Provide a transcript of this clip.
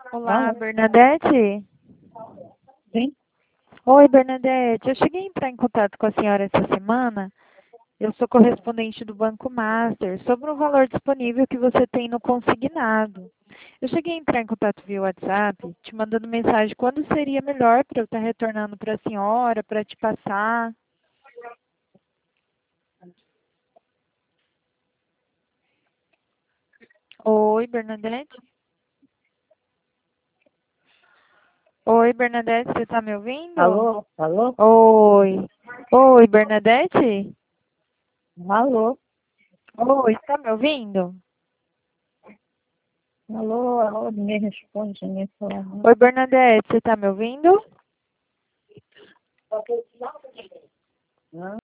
Olá, Alô? Bernadette? Sim? Oi, Bernadette. Eu cheguei a entrar em contato com a senhora essa semana. Eu sou correspondente do Banco Master sobre um valor disponível que você tem no consignado. Eu cheguei a entrar em contato via WhatsApp, te mandando mensagem quando seria melhor para eu estar retornando para a senhora, para te passar. Oi, Bernadette? Oi, Bernadette, você está me ouvindo? Alô? Alô? Oi. Oi, Bernadette? Alô? Oi, está me ouvindo? Alô? Alô? Ninguém responde, ninguém fala. Oi, Bernadette, você está me ouvindo? Não.